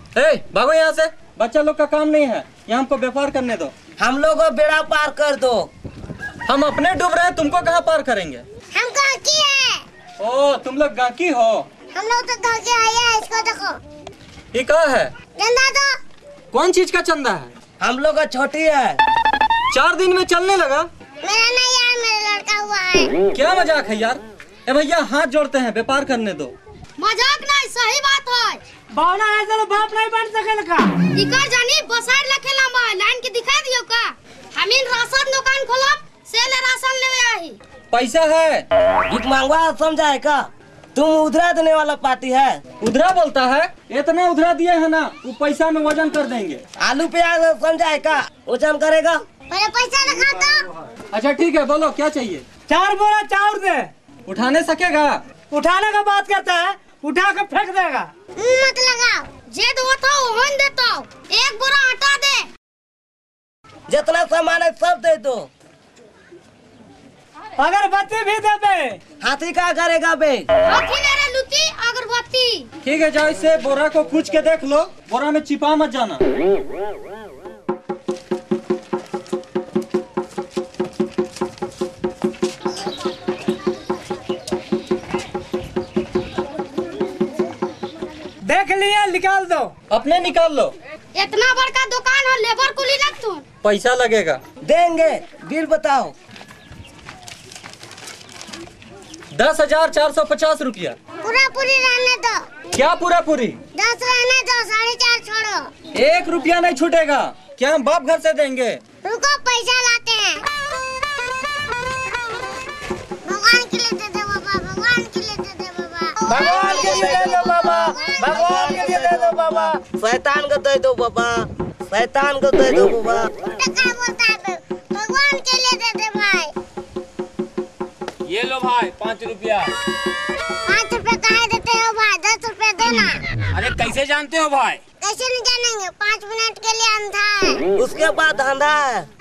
भागो यहाँ से, बच्चा लोग का काम नहीं है, यहाँ हमको व्यापार करने दो। हम लोग को बेड़ा पार कर दो। हम अपने डूब रहे हैं, तुमको कहाँ पार करेंगे? हम गांकी है। ओ तुम लोग गांकी हो? हम लोग तो गांकी है, इसको देखो। ये क्या है? चंदा दो। कौन चीज का चंदा है? हम लोग का छोटी है। 4 दिन में चलने लगा। मेरा नहीं यार, मेरा लड़का हुआ है। क्या मजाक है यार? ए भैया हाथ जोड़ते हैं, व्यापार करने दो। मजाक नहीं, सही बात है। बावना है तो बाप नहीं बन सकेल का। इकर जानी बसार लखे लंबा लाइन के दिखा दियो का। हम इन राशन दुकान खोलब, सेल राशन लेवे आई। पैसा है? भीख मांगवा समझा है का? तुम उधरा देने वाला पार्टी है। उधरा बोलता है? इतना उधरा दिए है ना, वो पैसा में वजन कर देंगे। आलू प्याज समझा है का? वजन करेगा। पहले पैसा लगा दो। अच्छा ठीक है, बोलो क्या चाहिए? 4 बोरा चाउर दे। उठाने सकेगा? उठाने का बात करता है, उठा कर फेंक देगा। मत लगाओ, जे दो था ओहन देता हूँ। 1 बोरा आटा दे। जितना सामान है सब दे दो। अगरबत्ती भी दे दे। हाथी क्या करेगा बे? हाथी ले रे लुटी अगरबत्ती। ठीक है, जाओ इससे बोरा को खींच के देख लो, बोरा में छिपा मत जाना। देख लिया, निकाल दो। अपने निकाल लो। इतना बड़का दुकान है, लेबर कुली रख तू। पैसा लगेगा। देंगे, बिल बताओ। 10,450 रुपया। पूरा पूरी रहने दो। क्या पूरा पूरी? 10 रहने दो, 4.5 छोड़ो। 1 रुपया नहीं छूटेगा। क्या हम बाप घर से देंगे? रुको, पैसा लाते हैं। भगवान के लिए दे दे बाबा, भगवान के लिए दे दे बाबा। भगवान के लिए दे दो बाबा, भगवान के लिए दे दो बाबा। शैतान को दे दो बाबा, शैतान को दे दो बाबा। क्या बोलता है? भगवान के लिए दे दे भाई। ये लो भाई 5 रुपया। 5 रुपए काहे देते हो भाई? 10 रुपए देना। अरे कैसे जानते हो भाई? कैसे नहीं जानेंगे, 5 मिनट के लिए अंधा है। उसके बाद धंधा है।